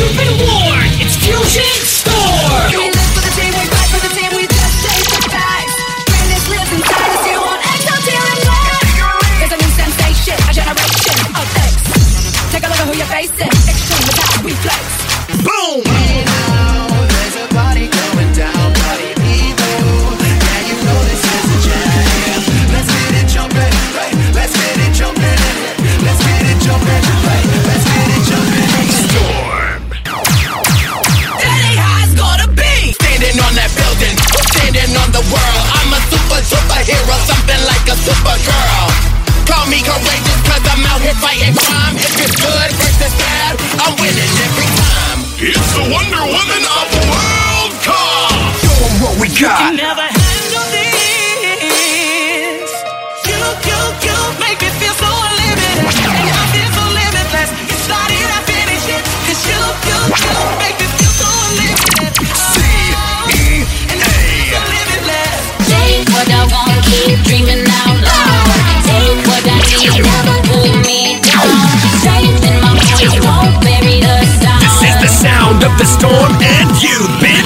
You've been warned. It's Fusion Storm. We live for the team, we fight for the team, we just chase the facts. Greatness lives inside us, you won't exhale till I'm back. There's a new sensation, a generation of X. Take a look at who you're facing. Extreme is how we flex. Boom. Hey now, there's a party going down, party people. Yeah, you know this is the jam. Let's get it jumping, right? Let's get it jumping. Let's get it jumping, right? Let's get it jumping. Storm. That ain't how it's gonna be. Standing on that building, standing on the world. I'm a superhero, something like a supergirl. Call me courageous, cause I'm out here fighting crime. If it's good versus bad, I'm winning every time. It's the Wonder Woman of the World Cup. Show 'em what we got. Never handle this. You make me feel so unlimited. And I feel so limitless. You started, I finish it. Cause you make me feel so unlimited. C-E-A. Limitless. Take what I want, keep dreaming out loud. Take what I need, never pull me down. Strength in my voice won't bury the sound. This is the sound of the storm, and you've been